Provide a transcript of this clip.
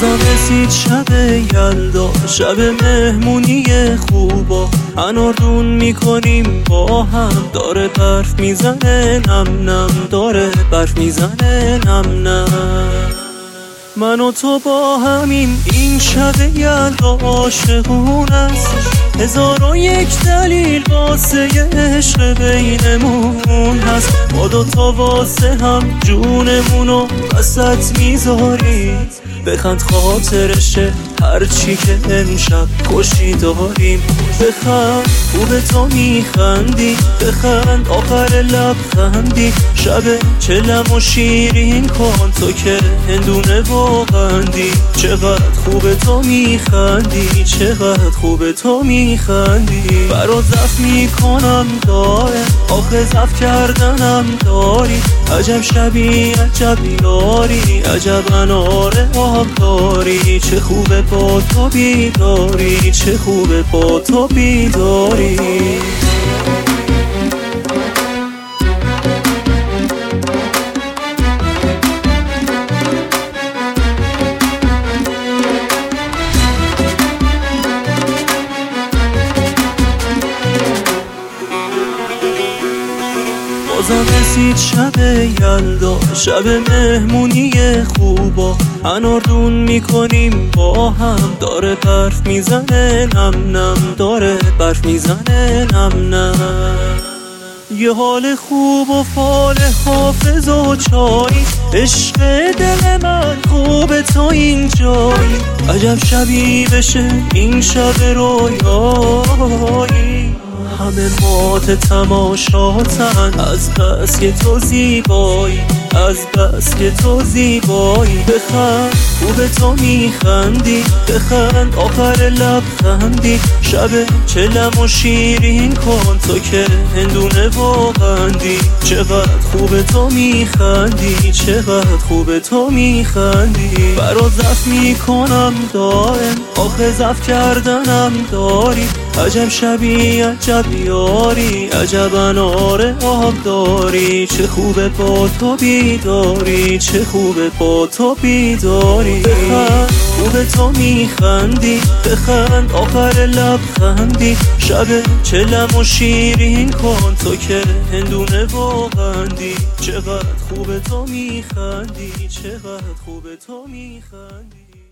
بازم رسید شب یلدا، شب مهمونی خوبا، اناردون میکنیم با هم، داره برف میزنه نم نم، داره برف میزنه نم نم. من و تو با همین این شب یلدا عاشقون است، 1001 دلیل واسه عشق بینمون هست. ما دوتا واسه هم جونمونو وسط میذاریم، بخند خاطرشه هرچی که امشب خوشی داریم. بخند خوب تو میخندی، بخند آخر لبخندی، شب چلم و شیرین کن تو که هندونه و قندی. چقدر خوب تو میخندی، چقدر خوب تو میخندی. برات زف میکنم داره، آخه زف کردنم داری. عجب شبی عجب یاری، عجب اناره آب داری. چه خوبه با تو بیداری، چه خوبه با تو بیداری. بازم رسید شب یلدا، شب مهمونی خوبا، اناردون میکنیم با هم، داره برف میزنه نم نم، داره برف میزنه نم نم. یه حال خوب و فال حافظ و چایی، عشق دل من خوب تو اینجایی. عجب شبی بشه این شب رویایی، همه مات تماشاتن از بس که تو زیبایی، از بس که تو زیبایی. بخند خوب تو میخندی، بخند آخر لبخندی، شب چلم و شیرین کن تو که هندونه و قندی. چقدر خوب تو میخندی، چقدر خوب تو میخندی. برات زف میکنم دائم، آخه زف کردنم داری. عجب شبی عجب یاری، عجب اناره آب داری. چه خوبه با تو بیداری، چه خوبه با تو بیداری. بخند خوب تو میخندی، بخند آخر لبخندی، شب چلم و شیرین کن تو که هندونه و قندی. چقدر خوب تو میخندی، چقدر خوب تو میخندی.